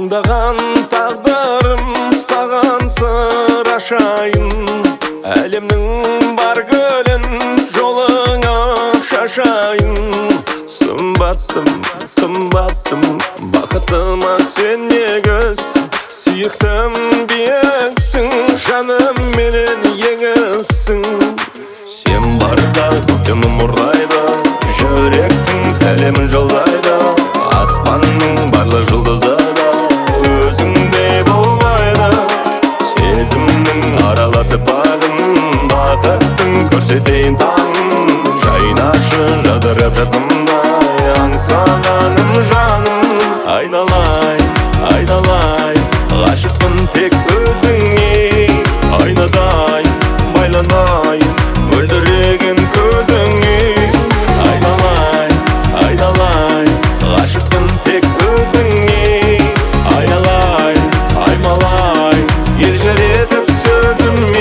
Таңдаған тағдырым саған сыр ашайын. Әлемнің бар гүлін жолыңа шашайын. Сымбаттым, қымбаттым, бақытыма сен негіз. Сүйіктім биексің, жаным менен еңісің. Сен барда көктемім ұрлайды, жүректің сәлемін жолдайды. Аспанның барлы жұлдызы да өзіңдей болмайды. Сезімнің аралатып бардым, бақыттың көрсетейін таңын. Жайнашы жадырап жасымдай, аңсағаным жаным. Айналайын, айналайын, ғашықпын тек өзіңе. Айнадай байланайын, мөлдіреген көзіңе. Айналайын, айналайын, ғашықпын тек өзіңе. Айналайын, аймалайын, елжіретіп сөзіме.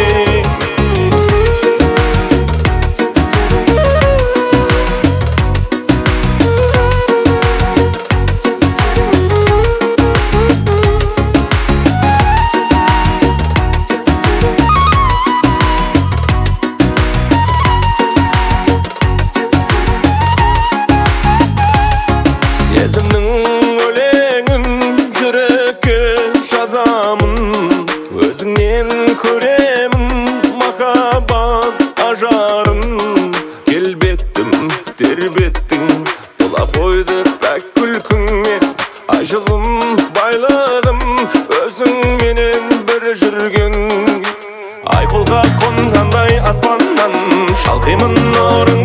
Сезімнің өлеңін жүрекке жазамын. Өзіңнен көремін махаббат ажарын. Келбеттім, тербеттің, тұла бойды пәк күлкіңмен. Ажылым, байлығым, өзіңменен бір жүрген. Айқұлға қонғандай аспаннан, шалқимын нұрын